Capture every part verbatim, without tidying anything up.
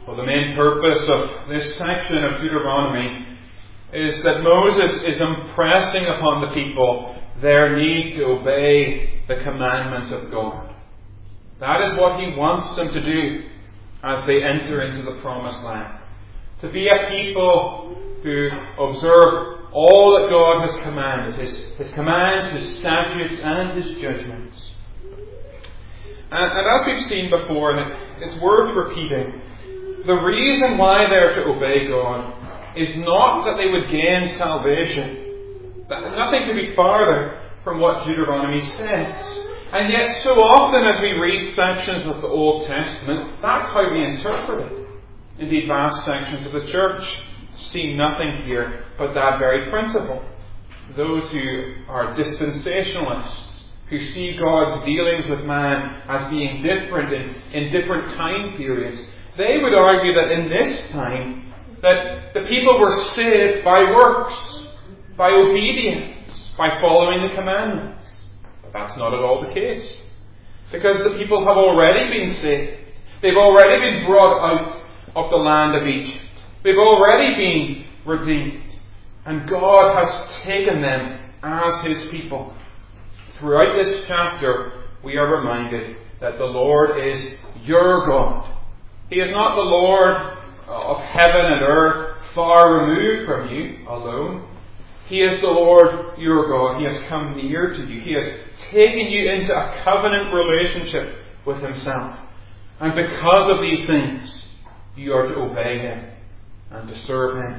Well, the main purpose of this section of Deuteronomy is that Moses is impressing upon the people their need to obey the commandments of God. That is what he wants them to do as they enter into the promised land. To be a people who observe all that God has commanded, His, his commands, His statutes, and His judgments. And, and as we've seen before, and it, it's worth repeating, the reason why they're to obey God is not that they would gain salvation. That, nothing could be farther from what Deuteronomy says. And yet so often as we read sections of the Old Testament, that's how we interpret it. Indeed, vast sections of the church see nothing here but that very principle. Those who are dispensationalists, who see God's dealings with man as being different in, in different time periods, they would argue that in this time, that the people were saved by works, by obedience, by following the commandments. But that's not at all the case. Because the people have already been saved. They've already been brought out of the land of Egypt. They've already been redeemed. And God has taken them as His people. Throughout this chapter, we are reminded that the Lord is your God. He is not the Lord of heaven and earth, far removed from you alone. He is the Lord your God. He has come near to you. He has taken you into a covenant relationship with Himself. And because of these things, you are to obey Him and to serve Him.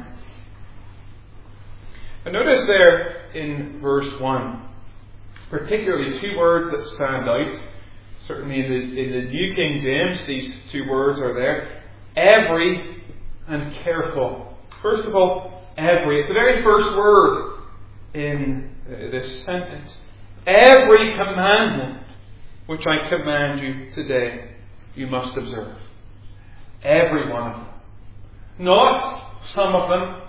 And notice there in verse one, particularly two words that stand out. Certainly in the, in the New King James, these two words are there. Every and careful. First of all, every. It's the very first word in uh, this sentence. Every commandment which I command you today, you must observe. Every one of them. Not some of them.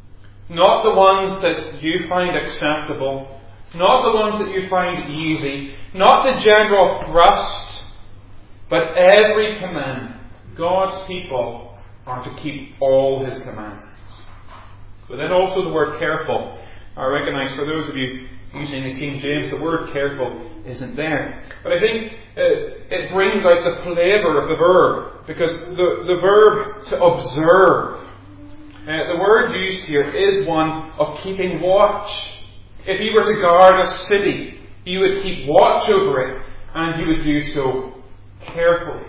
Not the ones that you find acceptable. Not the ones that you find easy. Not the general thrust. But every commandment. God's people are to keep all His commandments. But then also the word careful. I recognise for those of you using the King James, the word careful isn't there. But I think it, it brings out the flavour of the verb. Because the, the verb to observe, uh, the word used here is one of keeping watch. If you were to guard a city, you would keep watch over it, and you would do so carefully.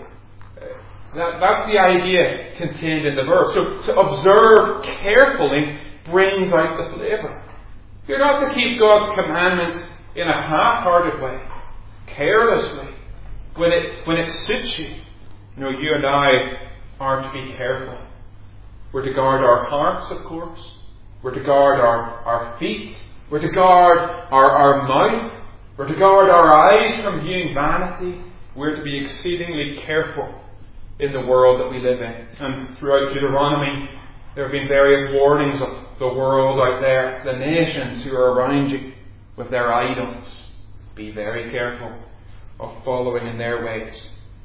That, that's the idea contained in the verb. So to observe carefully brings out the flavour. You're not to keep God's commandments in a half-hearted way, carelessly, when it when it suits you. You know, you and I are to be careful. We're to guard our hearts, of course. We're to guard our, our feet. We're to guard our, our mouth. We're to guard our eyes from viewing vanity. We're to be exceedingly careful in the world that we live in. And throughout Deuteronomy, there have been various warnings of the world out there, the nations who are around you with their idols. Be very careful of following in their ways.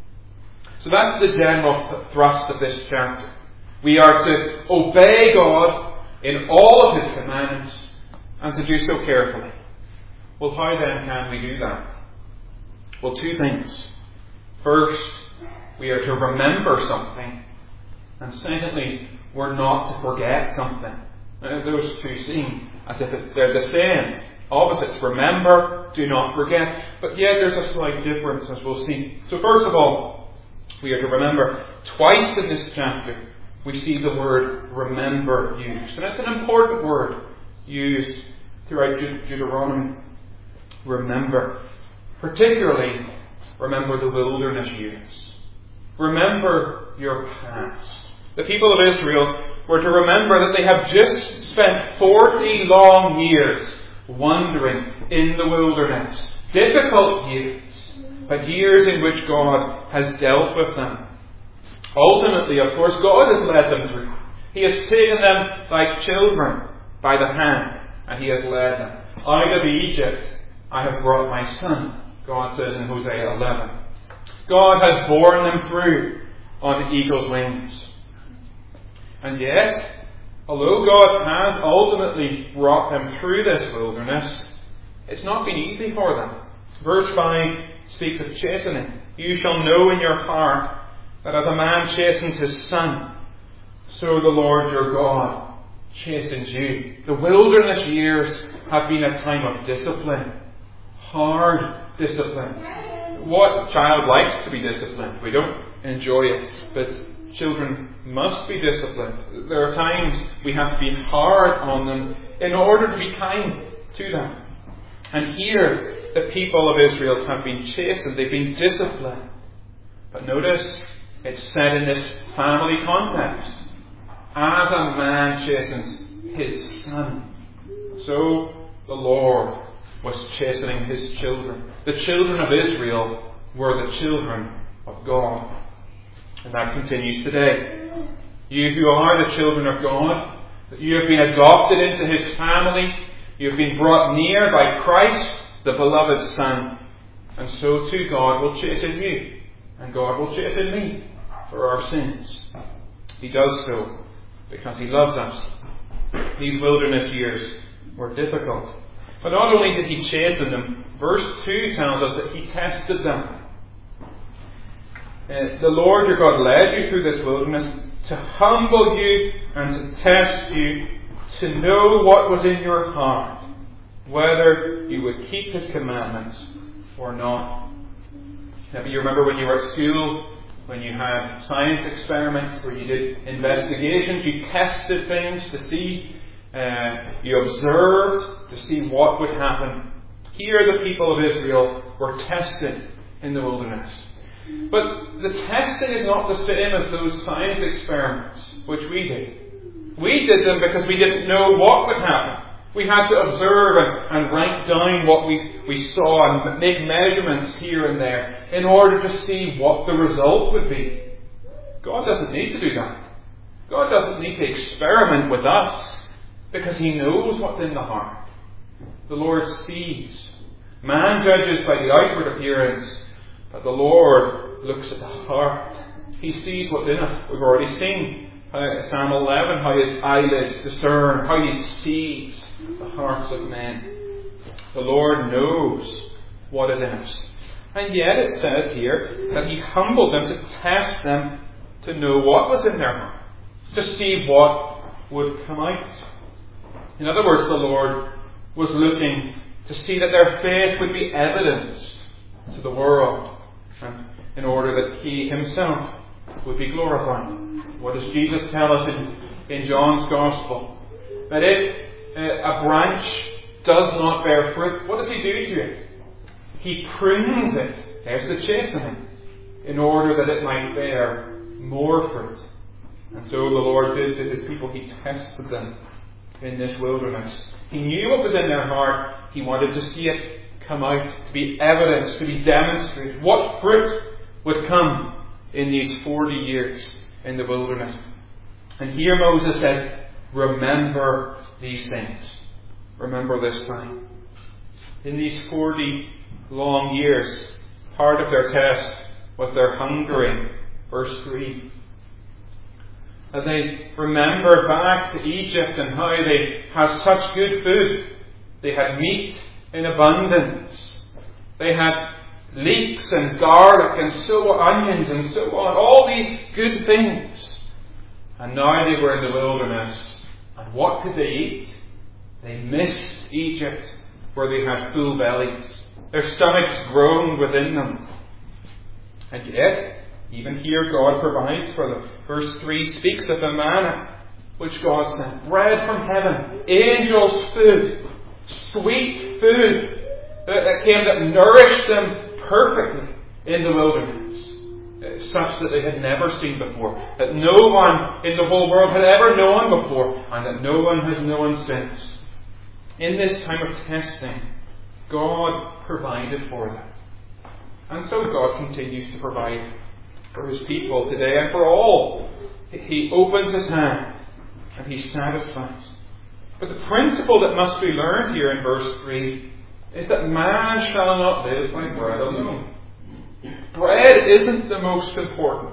So that's the general thrust of this chapter. We are to obey God in all of His commandments and to do so carefully. Well, how then can we do that? Well, two things. First, we are to remember something. And secondly, we're not to forget something. Now, those two seem as if they're the same. Opposites. Remember, do not forget. But yet there's a slight difference, as we'll see. So first of all, we are to remember. Twice in this chapter, we see the word remember used. And it's an important word used throughout Deut- Deuteronomy. Remember. Particularly, remember the wilderness years. Remember your past. The people of Israel were to remember that they have just spent forty long years wandering in the wilderness. Difficult years, but years in which God has dealt with them. Ultimately, of course, God has led them through. He has taken them like children by the hand, and He has led them. Out of Egypt I have brought my son, God says in Hosea eleven. God has borne them through on eagle's wings. And yet, although God has ultimately brought them through this wilderness, it's not been easy for them. Verse five speaks of chastening. You shall know in your heart that as a man chastens his son, so the Lord your God chastens you. The wilderness years have been a time of discipline. Hard discipline. What child likes to be disciplined? We don't enjoy it, but children must be disciplined. There are times we have to be hard on them in order to be kind to them. And here, the people of Israel have been chastened. They've been disciplined. But notice, it's said in this family context. As a man chastens his son, so the Lord was chastening his children. The children of Israel were the children of God. And that continues today. You who are the children of God, you have been adopted into his family, you have been brought near by Christ, the beloved Son, and so too God will chasten you, and God will chasten me for our sins. He does so because he loves us. These wilderness years were difficult. But not only did he chasten them, verse two tells us that he tested them. Uh, the Lord your God led you through this wilderness to humble you and to test you, to know what was in your heart, whether you would keep his commandments or not. Maybe you remember when you were at school, when you had science experiments where you did investigations, you tested things to see, uh, you observed to see what would happen. Here the people of Israel were tested in the wilderness. But the testing is not the same as those science experiments which we did. We did them because we didn't know what would happen. We had to observe and, and write down what we, we saw and make measurements here and there in order to see what the result would be. God doesn't need to do that. God doesn't need to experiment with us because he knows what's in the heart. The Lord sees. Man judges by the outward appearance, but the Lord looks at the heart. He sees what's in us. We've already seen uh, Psalm eleven, how his eyelids discern, how he sees the hearts of men. The Lord knows what is in us. And yet it says here that he humbled them to test them to know what was in their heart, to see what would come out. In other words, the Lord was looking to see that their faith would be evidenced to the world, and in order that he himself would be glorified. What does Jesus tell us in, in John's Gospel? That if uh, a branch does not bear fruit, what does he do to it? He prunes it. There's the chastening. In order that it might bear more fruit. And so the Lord did to his people. He tested them in this wilderness. He knew what was in their heart. He wanted to see it come out, to be evidenced, to be demonstrated. What fruit would come in these forty years in the wilderness. And here Moses said, remember these things. Remember this time. In these forty long years, part of their test was their hungering. Verse three. That they remembered back to Egypt and how they had such good food. They had meat in abundance. They had leeks and garlic and so on, onions and so on. All these good things. And now they were in the wilderness. And what could they eat? They missed Egypt, where they had full bellies. Their stomachs groaned within them. And yet, even here God provides for them. Verse three speaks of the manna which God sent. Bread from heaven. Angels' food. Sweet food that, that came that nourished them perfectly in the wilderness. Such that they had never seen before. That no one in the whole world had ever known before. And that no one has known since. In this time of testing, God provided for them. And so God continues to provide for his people today and for all. He opens his hand and he satisfies. But the principle that must be learned here in verse three is that man shall not live by bread alone. Bread isn't the most important thing.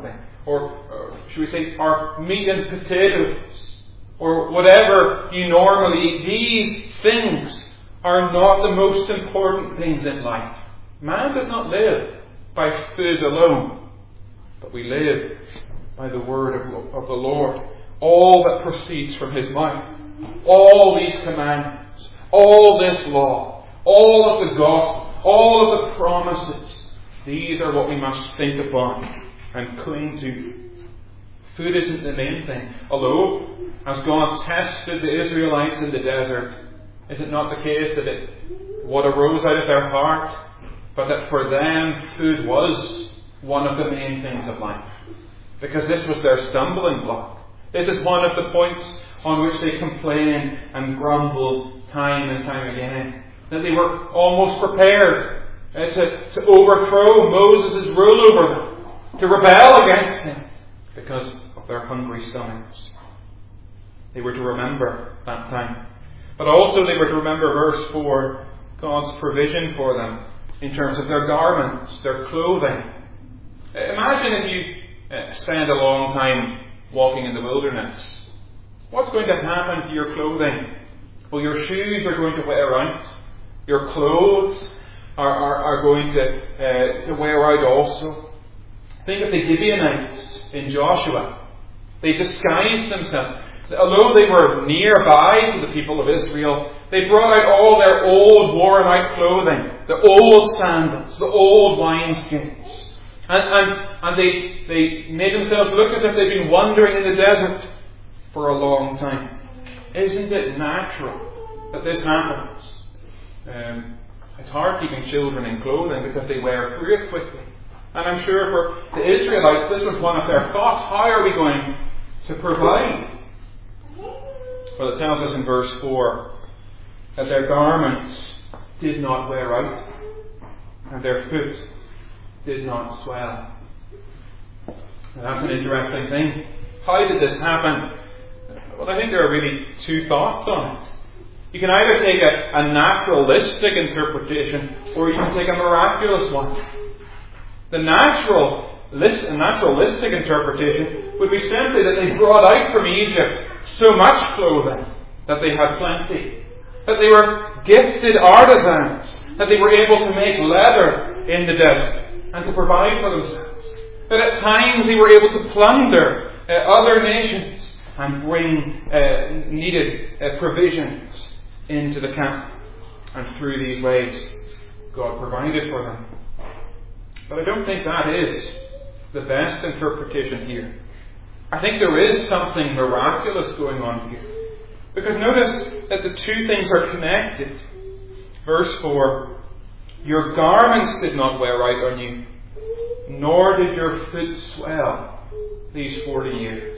or, or should we say, our meat and potatoes, or whatever you normally eat. These things are not the most important things in life. Man does not live by food alone, but we live by the word of, of the Lord. All that proceeds from His mouth. All these commandments. All this law. All of the gospel. All of the promises. These are what we must think upon and cling to. Food isn't the main thing. Although, as God tested the Israelites in the desert, is it not the case that it, what arose out of their heart, but that for them food was one of the main things of life? Because this was their stumbling block. This is one of the points on which they complain and grumble time and time again. That they were almost prepared uh, to, to overthrow Moses' rule over them, to rebel against him because of their hungry stomachs. They were to remember that time. But also they were to remember verse four, God's provision for them in terms of their garments, their clothing. Imagine if you uh, spend a long time walking in the wilderness. What's going to happen to your clothing? Well, your shoes are going to wear out. Your clothes are, are, are going to, uh, to wear out also. Think of the Gibeonites in Joshua. They disguised themselves. Although they were nearby to the people of Israel, they brought out all their old worn out clothing, the old sandals, the old wineskins. And, and, and they, they made themselves look as if they'd been wandering in the desert for a long time. Isn't it natural that this happens? Um, it's hard keeping children in clothing because they wear through it quickly. And I'm sure for the Israelites this was one of their thoughts. How are we going to provide? Well, it tells us in verse four that their garments did not wear out and their foot did not swell. Now, that's an interesting thing. How did this happen? Well, I think there are really two thoughts on it. You can either take a, a naturalistic interpretation or you can take a miraculous one. The natural, naturalistic interpretation would be simply that they brought out from Egypt so much clothing that they had plenty. That they were gifted artisans. That they were able to make leather in the desert and to provide for themselves. That at times they were able to plunder uh, other nations and bring uh, needed uh, provisions into the camp. And through these ways, God provided for them. But I don't think that is the best interpretation here. I think there is something miraculous going on here. Because notice that the two things are connected. Verse four, your garments did not wear out on you, nor did your foot swell these forty years.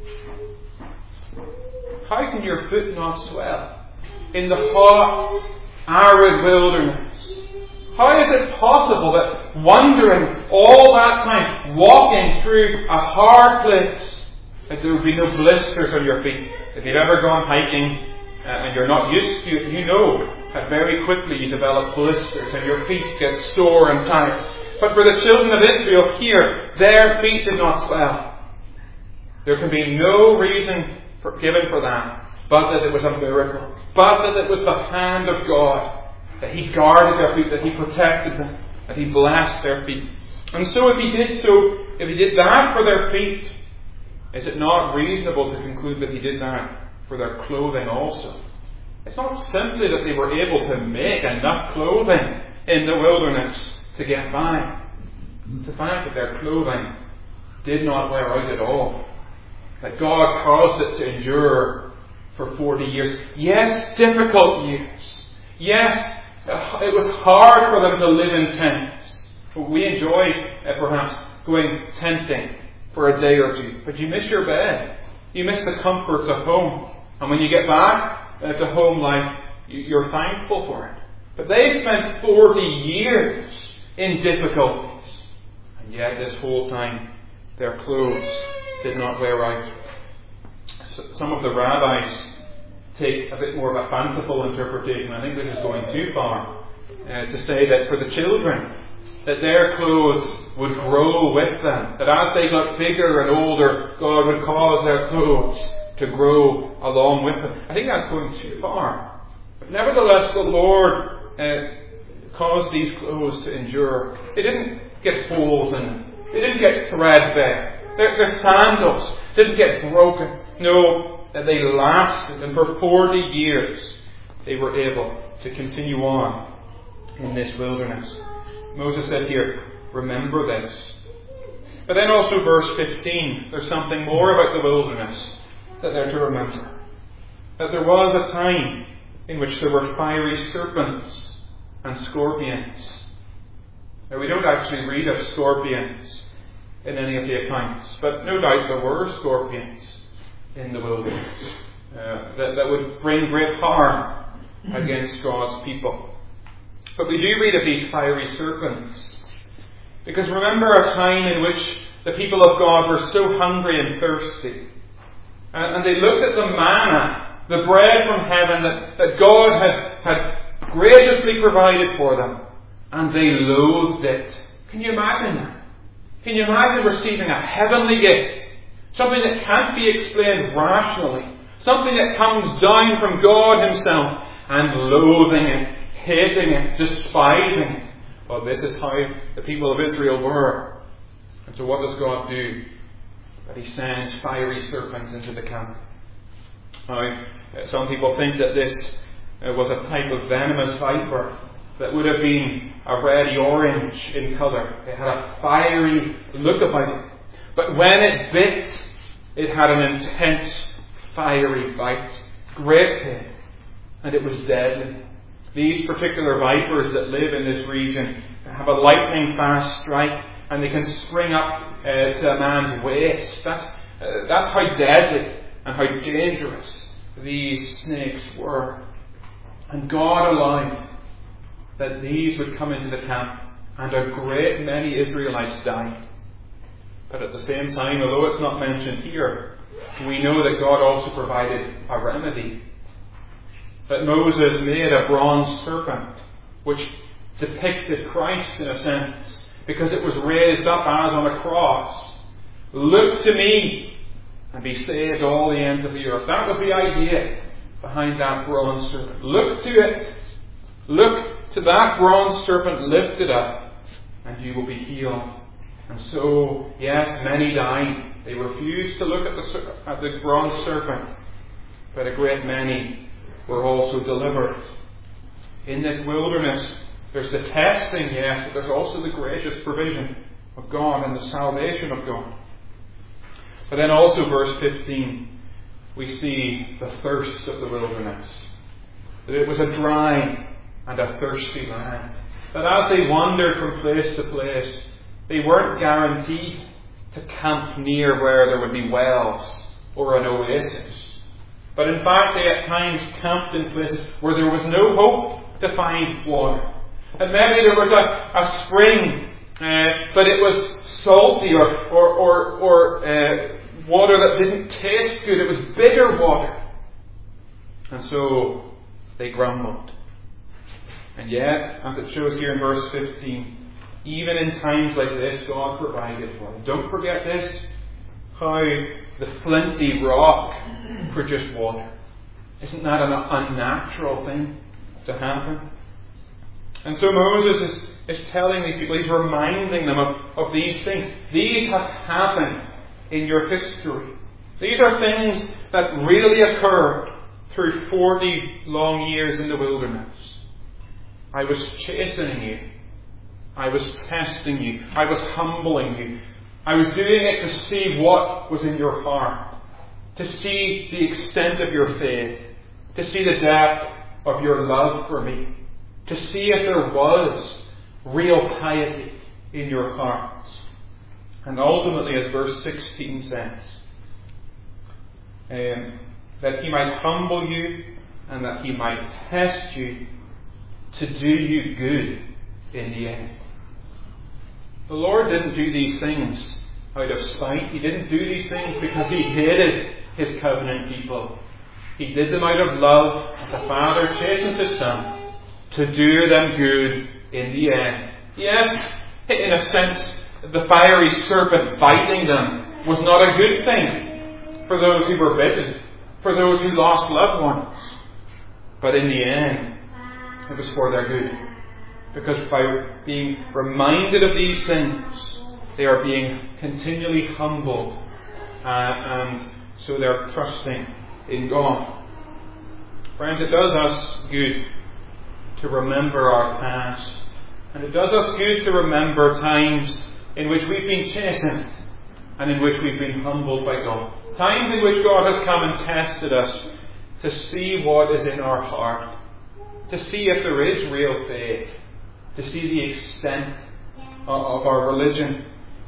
How can your foot not swell in the hot, arid wilderness? How is it possible that wandering all that time, walking through a hard place, that there would be no blisters on your feet? If you've ever gone hiking uh, and you're not used to it, you know that very quickly you develop blisters and your feet get sore and tired. But for the children of Israel here, their feet did not swell. There can be no reason for, given for that, but that it was a miracle, but that it was the hand of God. That He guarded their feet, that He protected them, that He blessed their feet. And so if He did so, if He did that for their feet, is it not reasonable to conclude that He did that for their clothing also? It's not simply that they were able to make enough clothing in the wilderness to get by. It's the fact that their clothing did not wear out at all. That God caused it to endure for forty years. Yes, difficult years. Yes, it was hard for them to live in tents. We enjoy, uh, perhaps, going tenting for a day or two. But you miss your bed. You miss the comforts of home. And when you get back uh, to home life, you're thankful for it. But they spent forty years in difficulties. And yet this whole time, their clothes did not wear out. So some of the rabbis take a bit more of a fanciful interpretation. I think this is going too far uh, to say that for the children, that their clothes would grow with them. That as they got bigger and older, God would cause their clothes to grow along with them. I think that's going too far. But nevertheless, the Lord uh, caused these clothes to endure. They didn't get holes in them. They didn't get threadbare. Their, their sandals didn't get broken. No, they lasted. And for forty years, they were able to continue on in this wilderness. Moses says here, remember this. But then also verse fifteen, there's something more about the wilderness that they're to remember. That there was a time in which there were fiery serpents and scorpions. Now we don't actually read of scorpions in any of the accounts, but no doubt there were scorpions in the wilderness uh, that, that would bring great harm against God's people. But we do read of these fiery serpents. Because remember a time in which the people of God were so hungry and thirsty. And, and they looked at the manna, the bread from heaven that, that God had, had graciously provided for them. And they loathed it. Can you imagine that? Can you imagine receiving a heavenly gift? Something that can't be explained rationally. Something that comes down from God Himself. And loathing it. Hating it, despising it. Well, this is how the people of Israel were. And so what does God do? That He sends fiery serpents into the camp. Now, some people think that this was a type of venomous viper that would have been a reddy orange in colour. It had a fiery look about it. But when it bit, it had an intense fiery bite. Great pain. And it was deadly. These particular vipers that live in this region have a lightning fast strike, and they can spring up uh, to a man's waist. That's, uh, that's how deadly and how dangerous these snakes were. And God allowed that these would come into the camp, and a great many Israelites died. But at the same time, although it's not mentioned here, we know that God also provided a remedy. That Moses made a bronze serpent, which depicted Christ in a sense, because it was raised up as on a cross. Look to me and be saved all the ends of the earth. That was the idea behind that bronze serpent. Look to it. Look to that bronze serpent lifted up, and you will be healed. And so, yes, many died. They refused to look at the, at the bronze serpent, but a great many were also delivered. In this wilderness, there's the testing, yes, but there's also the gracious provision of God and the salvation of God. But then also verse fifteen, we see the thirst of the wilderness. That it was a dry and a thirsty land. That as they wandered from place to place, they weren't guaranteed to camp near where there would be wells or an oasis. But in fact, they at times camped in places where there was no hope to find water. And maybe there was a, a spring, uh, but it was salty or, or, or, or uh, water that didn't taste good. It was bitter water. And so they grumbled. And yet, as it shows here in verse fifteen, even in times like this, God provided for them. Don't forget this, how the flinty rock produced water. Isn't that an unnatural thing to happen? And so Moses is, is telling these people, he's reminding them of, of these things. These have happened in your history. These are things that really occurred through forty long years in the wilderness. I was chastening you. I was testing you. I was humbling you. I was doing it to see what was in your heart. To see the extent of your faith. To see the depth of your love for me. To see if there was real piety in your hearts. And ultimately, as verse sixteen says, um, that He might humble you and that He might test you to do you good in the end. The Lord didn't do these things out of spite. He didn't do these things because He hated His covenant people. He did them out of love, as a father chastens his son, to do them good in the end. Yes, in a sense, the fiery serpent biting them was not a good thing for those who were bitten, for those who lost loved ones. But in the end, it was for their good. Because by being reminded of these things, they are being continually humbled, uh, and so they're trusting in God. Friends, it does us good to remember our past, and it does us good to remember times in which we've been chastened and in which we've been humbled by God. Times in which God has come and tested us to see what is in our heart, to see if there is real faith, to see the extent of, of our religion.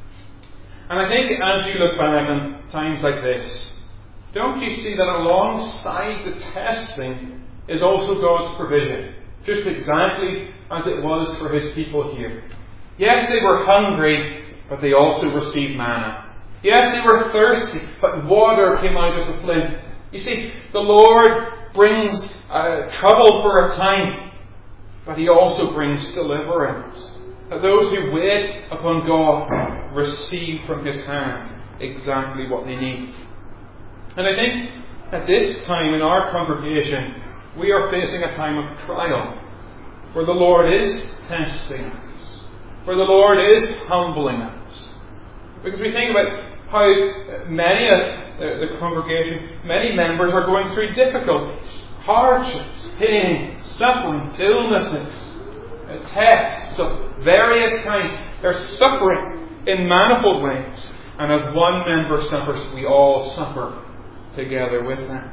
And I think as you look back on times like this, don't you see that alongside the testing is also God's provision, just exactly as it was for His people here. Yes, they were hungry, but they also received manna. Yes, they were thirsty, but water came out of the flint. You see, the Lord brings uh, trouble for a time, but He also brings deliverance. That those who wait upon God receive from His hand exactly what they need. And I think at this time in our congregation, we are facing a time of trial, where the Lord is testing us, where the Lord is humbling us. Because we think about how many of the, the congregation, many members are going through difficulties, hardships, pain, suffering, illnesses, uh, tests of various kinds. They're suffering in manifold ways. And as one member suffers, we all suffer together with them.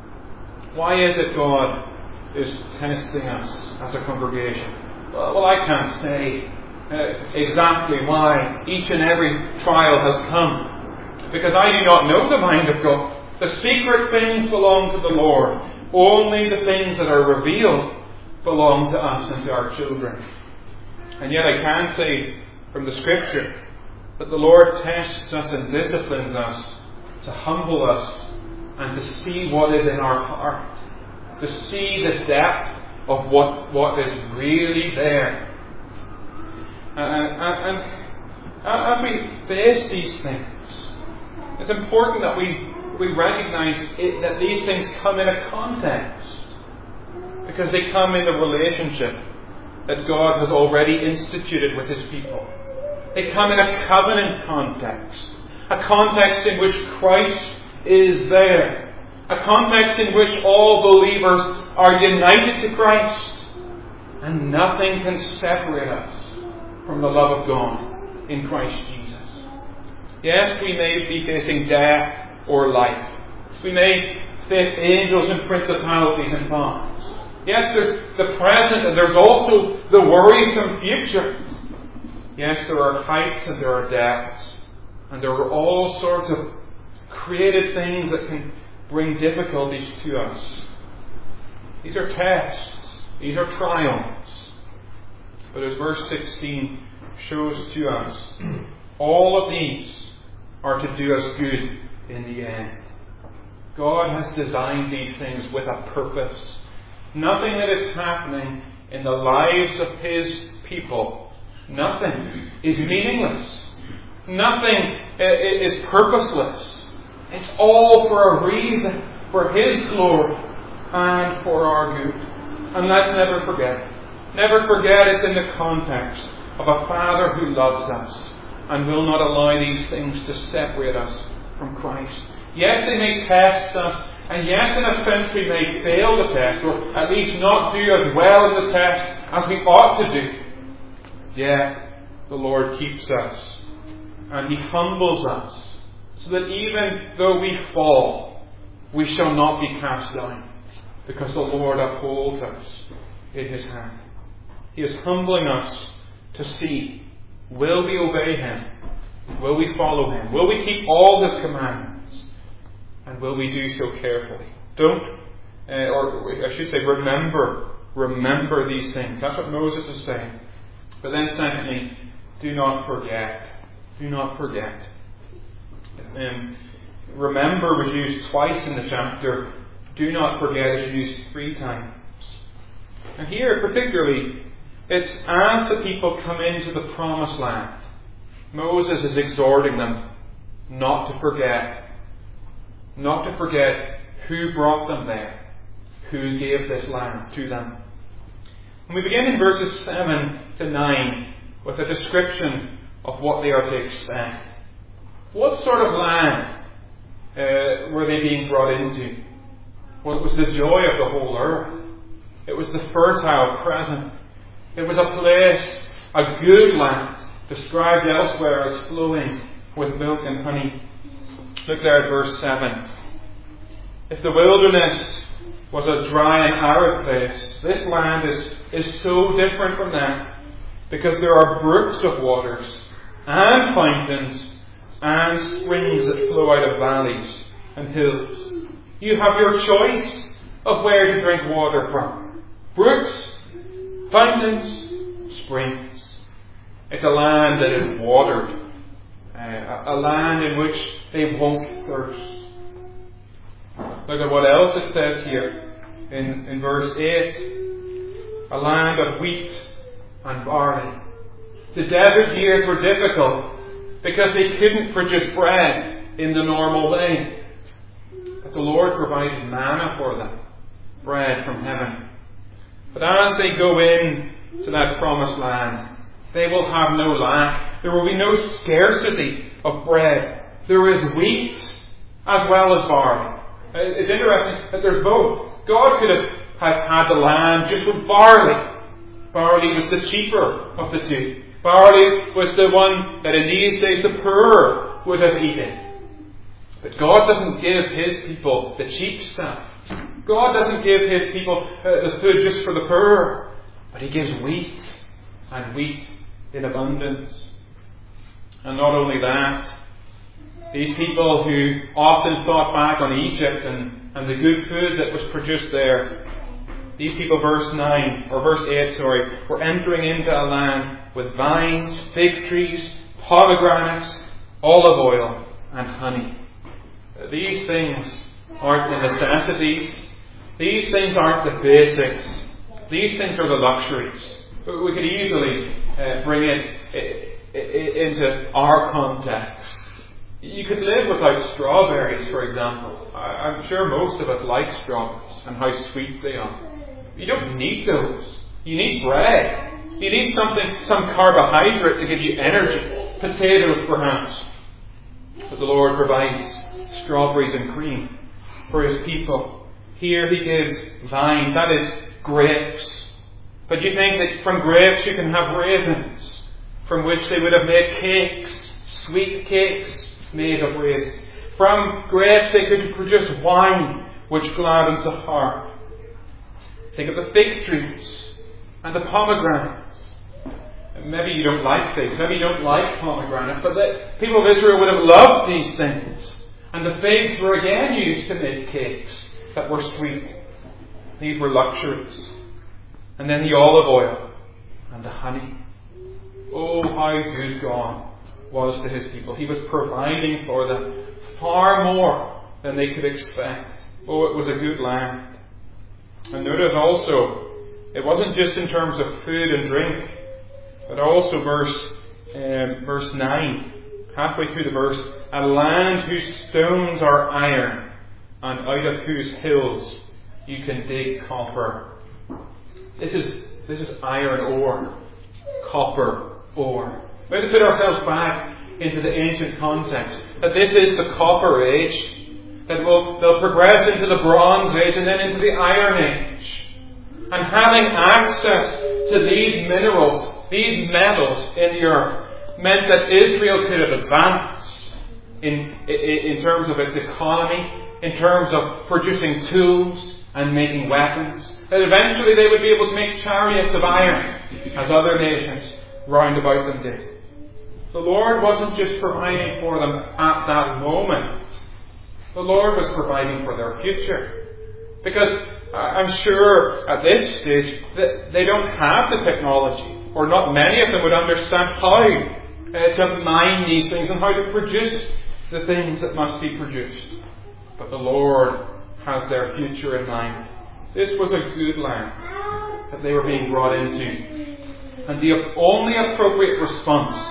Why is it God is testing us as a congregation? Well, well I can't say uh, exactly why each and every trial has come, because I do not know the mind of God. The secret things belong to the Lord. Only the things that are revealed belong to us and to our children. And yet I can say from the Scripture that the Lord tests us and disciplines us to humble us and to see what is in our heart, to see the depth of what, what is really there. Uh, and, and as we face these things, it's important that we, we recognize it, that these things come in a context, because they come in the relationship that God has already instituted with His people. They come in a covenant context, a context in which Christ is there, a context in which all believers are united to Christ, and nothing can separate us from the love of God in Christ Jesus. Yes, we may be facing death or life. We may face angels and principalities and powers. Yes, there's the present, and there's also the worrisome future. Yes, there are heights and there are depths, and there are all sorts of created things that can bring difficulties to us. These are tests. These are trials. But as verse sixteen shows to us, all of these are to do us good in the end. God has designed these things with a purpose. Nothing that is happening in the lives of His people, nothing is meaningless. Nothing is purposeless. It's all for a reason, for His glory and for our good. And let's never forget. Never forget it's in the context of a Father who loves us and will not allow these things to separate us from Christ. Yes, they may test us, and yes, in a sense we may fail the test, or at least not do as well in the test as we ought to do. Yet, the Lord keeps us, and He humbles us, so that even though we fall, we shall not be cast down, because the Lord upholds us in His hand. He is humbling us to see, will we obey Him? Will we follow Him? Will we keep all His commandments? And will we do so carefully? Don't, uh, or I should say, remember, remember these things. That's what Moses is saying. But then secondly, do not forget. Do not forget. Um, remember was used twice in the chapter. Do not forget is used three times. And here particularly, it's as the people come into the promised land Moses is exhorting them not to forget, not to forget who brought them there, who gave this land to them. And we begin in verses seven to nine with a description of what they are to expect. What sort of land uh, were they being brought into? Well, it was the joy of the whole earth. It was the fertile present. It was a place, a good land, described elsewhere as flowing with milk and honey. Look there at verse seven. If the wilderness was a dry and arid place, this land is, is so different from that, because there are brooks of waters and fountains and springs that flow out of valleys and hills. You have your choice of where to drink water from. Brooks, fountains, springs. It's a land that is watered. Uh, a land in which they won't thirst. Look at what else it says here in, in verse eight. A land of wheat and barley. The desert years were difficult because they couldn't produce bread in the normal way. But the Lord provided manna for them, bread from heaven. But as they go in to that promised land, they will have no lack. There will be no scarcity of bread. There is wheat as well as barley. It's interesting that there's both. God could have, have had the land just with barley. Barley was the cheaper of the two. Barley was the one that in these days the poor would have eaten. But God doesn't give His people the cheap stuff. God doesn't give His people uh, the food just for the poor. But He gives wheat, and wheat in abundance. And not only that, these people who often thought back on Egypt and, and the good food that was produced there, these people, verse nine, or verse eight, sorry, were entering into a land with vines, fig trees, pomegranates, olive oil, and honey. These things aren't the necessities. These things aren't the basics. These things are the luxuries. We could easily uh, bring it, it into our context. You could live without strawberries, for example. I'm sure most of us like strawberries and how sweet they are. You don't need those. You need bread. You need something, some carbohydrate to give you energy. Potatoes, perhaps. But the Lord provides strawberries and cream for His people. Here He gives vines, that is grapes. But you think that from grapes you can have raisins, from which they would have made cakes, sweet cakes made of raisins. From grapes they could produce wine, which gladdens the heart. Think of the fig trees and the pomegranates. Maybe you don't like figs, maybe you don't like pomegranates, but the people of Israel would have loved these things. And the figs were again used to make cakes that were sweet. These were luxuries. And then the olive oil and the honey. Oh, how good God was to His people. He was providing for them far more than they could expect. Oh, it was a good land. And notice also, it wasn't just in terms of food and drink, but also verse um, verse nine, halfway through the verse, a land whose stones are iron, and out of whose hills you can dig copper. This is this is iron ore, copper ore. We have to put ourselves back into the ancient context. That this is the Copper Age. That will they'll progress into the Bronze Age and then into the Iron Age. And having access to these minerals, these metals in the earth, meant that Israel could have advanced in, in, in terms of its economy, in terms of producing tools and making weapons. That eventually they would be able to make chariots of iron, as other nations round about them did. The Lord wasn't just providing for them at that moment. The Lord was providing for their future. Because I'm sure at this stage that they don't have the technology, or not many of them would understand how uh, to mine these things and how to produce the things that must be produced. But the Lord has their future in mind. This was a good land that they were being brought into. And the only appropriate response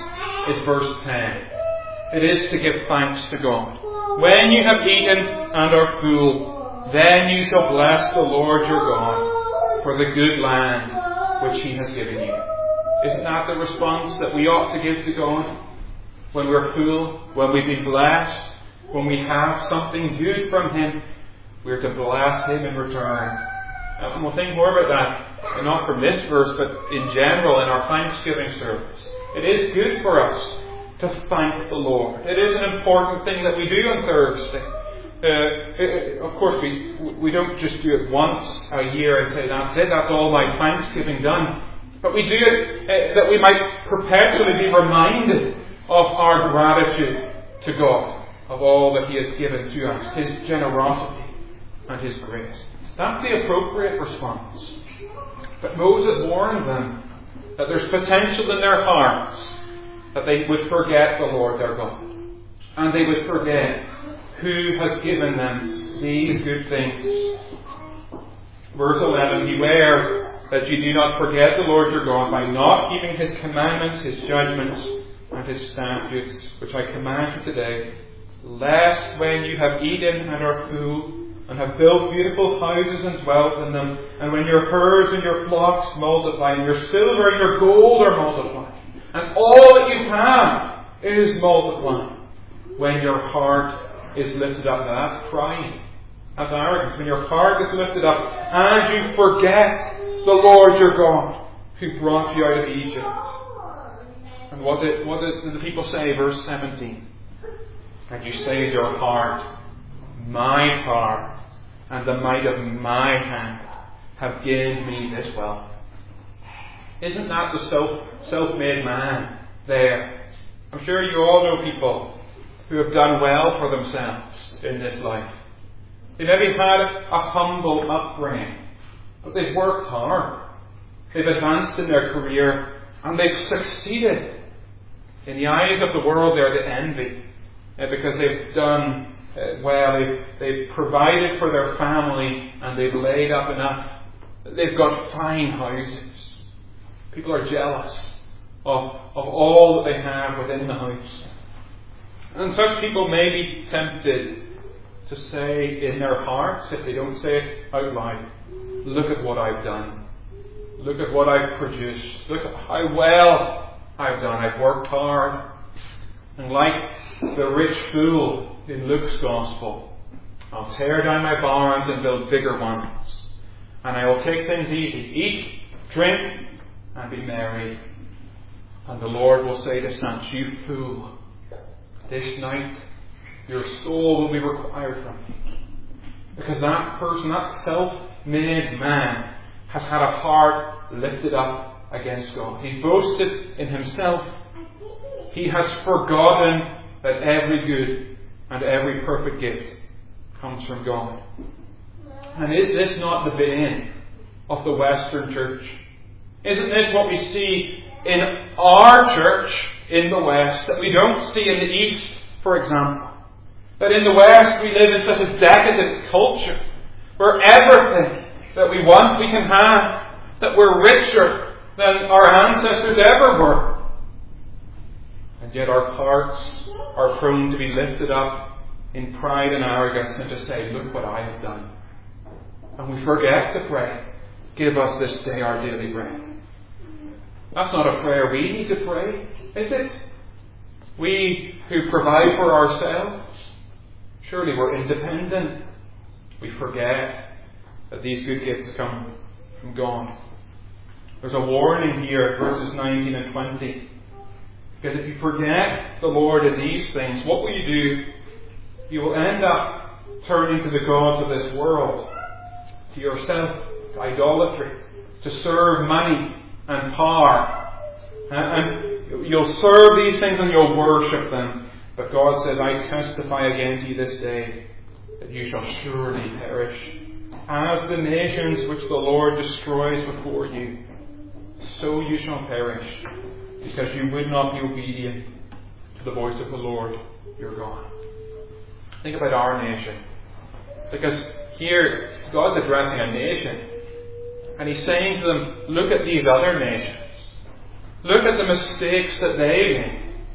is verse ten. It is to give thanks to God. When you have eaten and are full, then you shall bless the Lord your God for the good land which He has given you. Isn't that the response that we ought to give to God? When we're full, when we've been blessed, when we have something good from Him, we're to bless Him in return. And we'll think more about that, not from this verse, but in general in our Thanksgiving service. It is good for us to thank the Lord. It is an important thing that we do on Thursday. Uh, it, of course, we we don't just do it once a year and say, that's it, that's all my Thanksgiving done. But we do it uh, that we might perpetually be reminded of our gratitude to God, of all that He has given to us, His generosity and His grace. That's the appropriate response. But Moses warns them that there's potential in their hearts that they would forget the Lord their God. And they would forget who has given them these good things. Verse eleven, beware that you do not forget the Lord your God by not keeping His commandments, His judgments, and His statutes, which I command you today, lest when you have eaten and are full, and have built beautiful houses and dwelt in them, and when your herds and your flocks multiply, and your silver and your gold are multiplied, and all that you have is multiplied, when your heart is lifted up. Now that's pride. That's arrogance. When your heart is lifted up, and you forget the Lord your God, who brought you out of Egypt. And what did, what did the people say? Verse seventeen. And you say in your heart, my power and the might of my hand have gained me this wealth. Isn't that the self, self-made man there? I'm sure you all know people who have done well for themselves in this life. They maybe had a humble upbringing, but they've worked hard. They've advanced in their career, and they've succeeded. In the eyes of the world, they're the envy, because they've done Uh, well, they've, they've provided for their family and they've laid up enough. They've got fine houses. People are jealous of, of all that they have within the house. And such people may be tempted to say in their hearts, if they don't say it out loud, look at what I've done. Look at what I've produced. Look at how well I've done. I've worked hard. And like the rich fool in Luke's Gospel, I'll tear down my barns and build bigger ones. And I will take things easy. Eat, drink, and be merry. And the Lord will say to such, you fool, this night your soul will be required from you. Because that person, that self-made man, has had a heart lifted up against God. He's boasted in himself. He has forgotten that every good and every perfect gift comes from God. And is this not the bane of the Western church? Isn't this what we see in our church in the West that we don't see in the East, for example? That in the West we live in such a decadent culture where everything that we want we can have, that we're richer than our ancestors ever were. And yet our hearts are prone to be lifted up in pride and arrogance and to say, look what I have done. And we forget to pray, give us this day our daily bread. That's not a prayer we need to pray, is it? We who provide for ourselves, surely we're independent. We forget that these good gifts come from God. There's a warning here, verses nineteen and twenty. Because if you forget the Lord in these things, what will you do? You will end up turning to the gods of this world, to yourself, to idolatry, to serve money and power. And you'll serve these things and you'll worship them. But God says, I testify again to you this day that you shall surely perish. As the nations which the Lord destroys before you, so you shall perish, because you would not be obedient to the voice of the Lord your God. Think about our nation. Because here, God's addressing a nation. And He's saying to them, look at these other nations. Look at the mistakes that they made.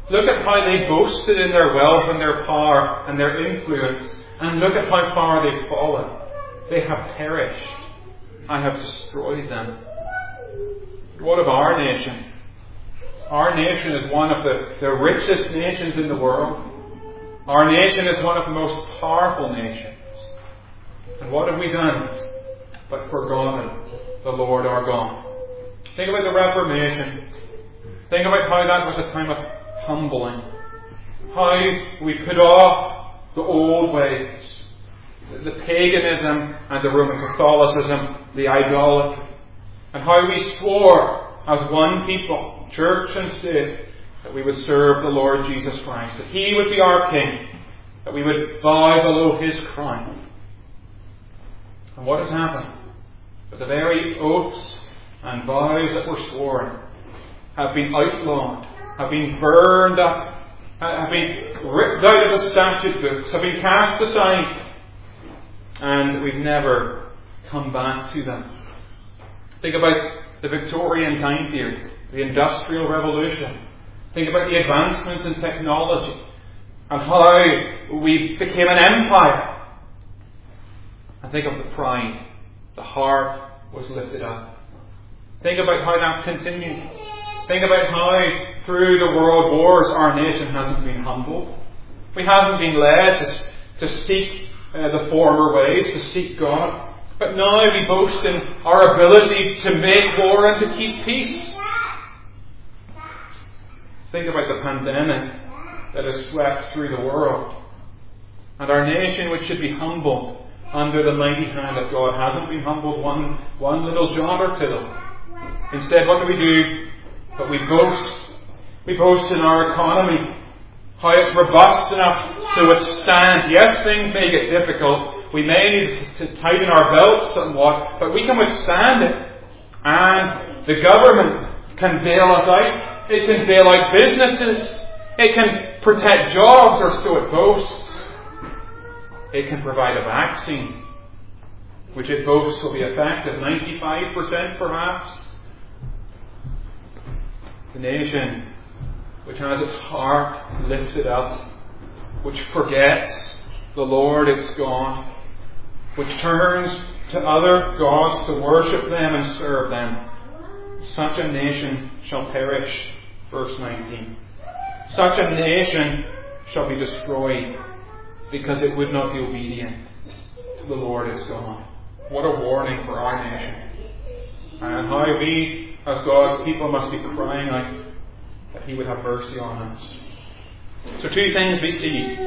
Look at how they boasted in their wealth and their power and their influence. And look at how far they've fallen. They have perished. I have destroyed them. What of our nation? Our nation is one of the, the richest nations in the world. Our nation is one of the most powerful nations. And what have we done but forgotten the Lord our God? Think about the Reformation. Think about how that was a time of humbling. How we put off the old ways, the paganism and the Roman Catholicism, the idolatry. And how we swore as one people, church and state, that we would serve the Lord Jesus Christ, that He would be our King, that we would bow below His crown. And what has happened? That the very oaths and vows that were sworn have been outlawed, have been burned up, have been ripped out of the statute books, have been cast aside, and we've never come back to them. Think about the Victorian time period, the Industrial Revolution. Think about the advancements in technology and how we became an empire. And think of the pride. The heart was lifted up. Think about how that's continued. Think about how through the world wars our nation hasn't been humbled. We haven't been led to, to seek uh, the former ways, to seek God. But now we boast in our ability to make war and to keep peace. Think about the pandemic that has swept through the world. And our nation, which should be humbled under the mighty hand of God, hasn't been humbled one, one little jot or tittle. Instead, what do we do? But we boast. We boast in our economy. How it's robust enough to withstand. Yes, things may get difficult. We may need to tighten our belts somewhat, but we can withstand it. And the government can bail us out. It can bail out businesses. It can protect jobs, or so it boasts. It can provide a vaccine, which it boasts will be effective, ninety-five percent perhaps. The nation which has its heart lifted up, which forgets the Lord its God, which turns to other gods to worship them and serve them, such a nation shall perish. Verse nineteen. Such a nation shall be destroyed because it would not be obedient to the Lord its God. What a warning for our nation. And how we, as God's people, must be crying out that He would have mercy on us. So two things we see.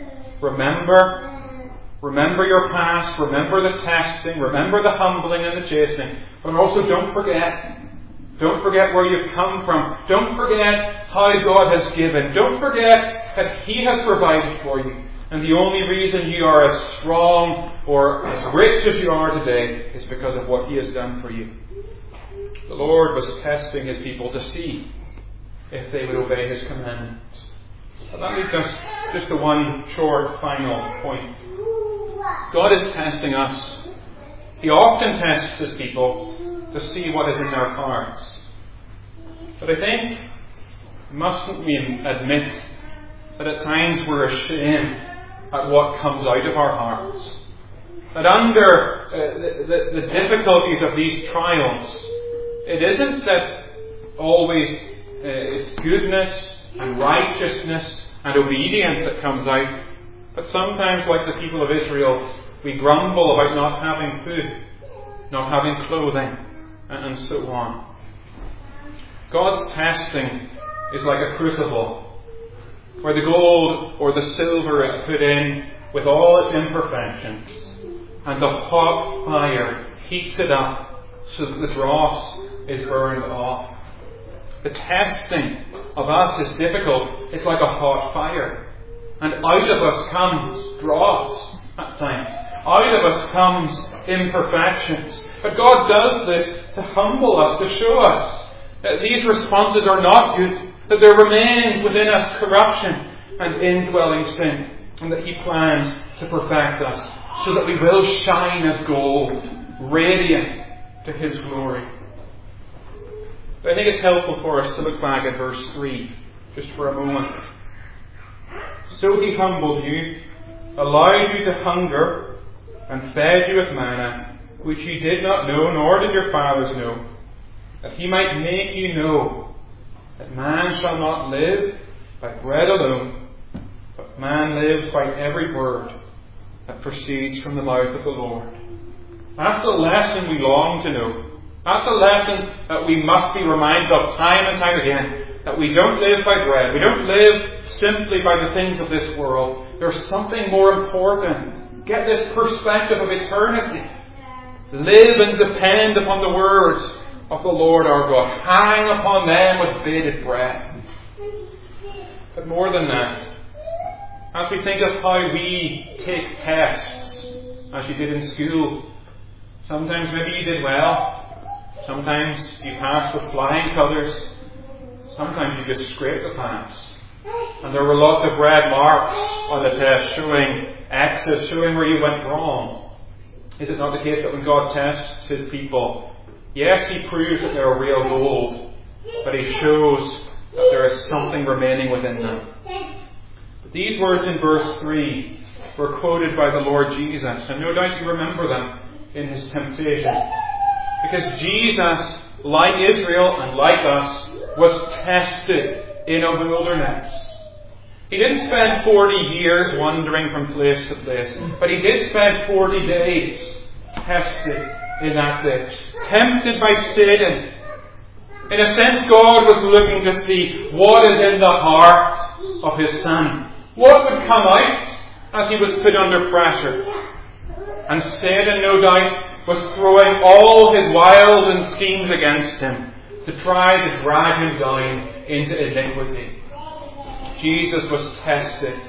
Remember, remember your past, remember the testing, remember the humbling and the chastening, but also don't forget. Don't forget where you've come from. Don't forget how God has given. Don't forget that He has provided for you. And the only reason you are as strong or as rich as you are today is because of what He has done for you. The Lord was testing His people to see if they would obey His commandments. And that leads us just to one short final point. God is testing us. He often tests His people to see what is in their hearts. But I think, mustn't we admit that at times we're ashamed at what comes out of our hearts? That under uh, the, the, the difficulties of these trials, it isn't that always uh, it's goodness and righteousness and obedience that comes out, but sometimes, like the people of Israel, we grumble about not having food, not having clothing, and so on. God's testing is like a crucible where the gold or the silver is put in with all its imperfections, and the hot fire heats it up so that the dross is burned off. The testing of us is difficult. It's like a hot fire. And out of us comes dross at times. Out of us comes imperfections. But God does this to humble us, to show us that these responses are not good, that there remains within us corruption and indwelling sin, and that He plans to perfect us so that we will shine as gold, radiant to His glory. But I think it's helpful for us to look back at verse three just for a moment. So he humbled you, allowed you to hunger, and fed you with manna, which you did not know, nor did your fathers know, that he might make you know that man shall not live by bread alone, but man lives by every word that proceeds from the mouth of the Lord. That's the lesson we long to know. That's a lesson that we must be reminded of time and time again. That we don't live by bread. We don't live simply by the things of this world. There's something more important. Get this perspective of eternity. Live and depend upon the words of the Lord our God. Hang upon them with bated breath. But more than that, as we think of how we take tests, as you did in school, sometimes maybe you did well, sometimes you passed with flying colours, sometimes you just scraped the pass. And there were lots of red marks on the test showing X's, showing where you went wrong. Is it not the case that when God tests His people, yes, He proves that they are real gold, but He shows that there is something remaining within them. But these words in verse three were quoted by the Lord Jesus, and no doubt you remember them in His temptation. Because Jesus, like Israel and like us, was tested in a wilderness. He didn't spend forty years wandering from place to place, but He did spend forty days tested in that place, tempted by Satan. In a sense, God was looking to see what is in the heart of His Son. What would come out as He was put under pressure. And Satan, no doubt, was throwing all his wiles and schemes against Him to try to drag Him down into iniquity. Jesus was tested.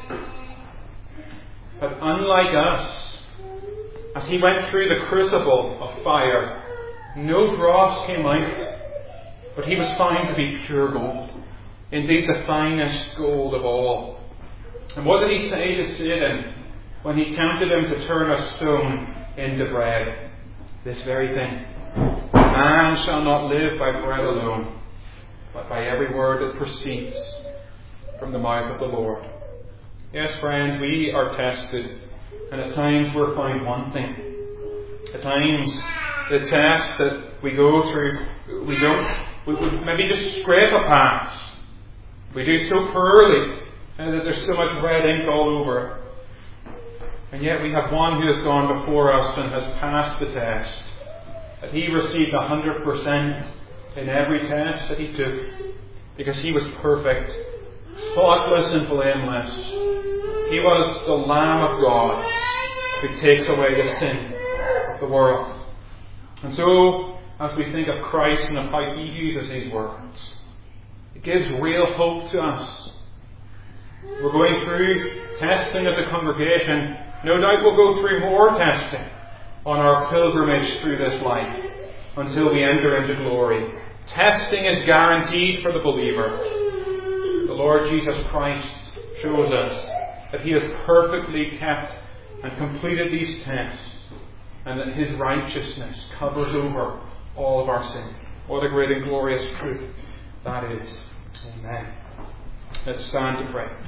But unlike us, as He went through the crucible of fire, no dross came out, but He was found to be pure gold. Indeed, the finest gold of all. And what did He say to Satan when he tempted him to turn a stone into bread? This very thing. Man shall not live by bread alone, but by every word that proceeds from the mouth of the Lord. Yes, friends, we are tested, and at times we're found wanting. At times, the test that we go through, we don't, we would maybe just scrape a pass. We do so poorly, and that there's so much red ink all over it. And yet we have one who has gone before us and has passed the test. That He received one hundred percent in every test that He took, because He was perfect, spotless and blameless. He was the Lamb of God who takes away the sin of the world. And so, as we think of Christ and of how He uses these words, it gives real hope to us. We're going through testing as a congregation. No doubt we'll go through more testing on our pilgrimage through this life until we enter into glory. Testing is guaranteed for the believer. The Lord Jesus Christ shows us that He has perfectly kept and completed these tests, and that His righteousness covers over all of our sin. What a great and glorious truth that is. Amen. Let's stand to pray.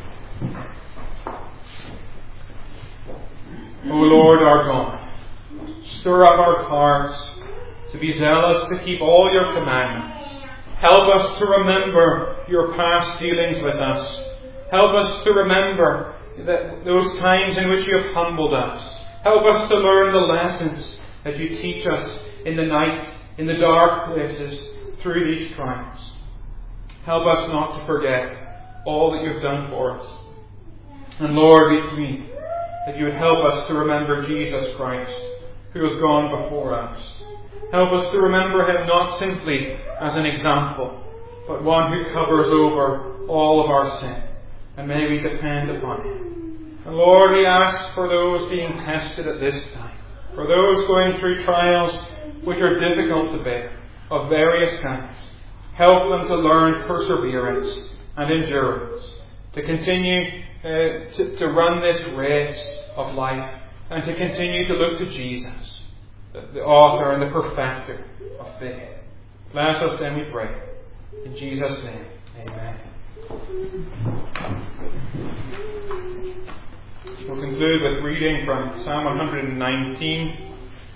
O Lord our God, stir up our hearts to be zealous to keep all Your commandments. Help us to remember Your past dealings with us. Help us to remember that those times in which You have humbled us. Help us to learn the lessons that You teach us in the night, in the dark places, through these trials. Help us not to forget all that You've done for us. And Lord, we pray that You would help us to remember Jesus Christ, who has gone before us. Help us to remember Him not simply as an example, but one who covers over all of our sin. And may we depend upon Him. And Lord, we ask for those being tested at this time, for those going through trials which are difficult to bear, of various kinds. Help them to learn perseverance and endurance, to continue uh, to, to run this race of life, and to continue to look to Jesus, the, the author and the perfecter of faith. Bless us then, we pray. In Jesus' name, amen. We'll conclude with reading from Psalm one hundred nineteen,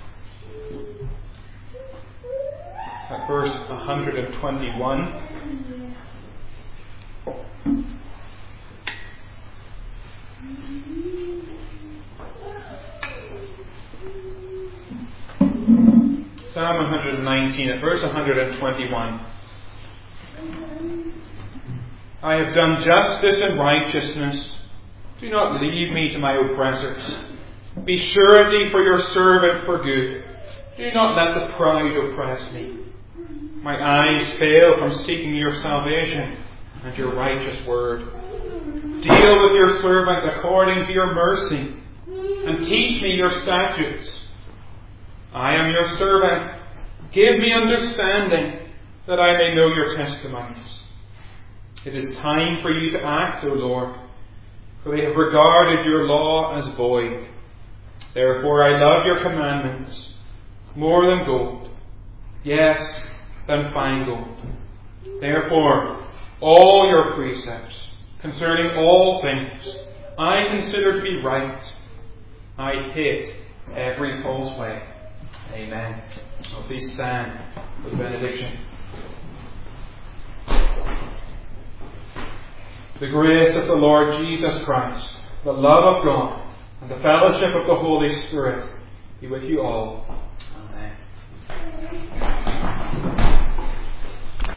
at verse one hundred twenty-one. Psalm one hundred nineteen, at verse one hundred twenty-one. I have done justice and righteousness. Do not leave me to my oppressors. Be surety for your servant for good. Do not let the proud oppress me. My eyes fail from seeking your salvation and your righteous word. Deal with your servant according to your mercy, and teach me your statutes. I am your servant. Give me understanding, that I may know your testimonies. It is time for you to act, O Lord, for they have regarded your law as void. Therefore I love your commandments more than gold, yes, than fine gold. Therefore all your precepts concerning all things I consider to be right. I hate every false way. Amen. So please stand for the benediction. The grace of the Lord Jesus Christ, the love of God, and the fellowship of the Holy Spirit be with you all.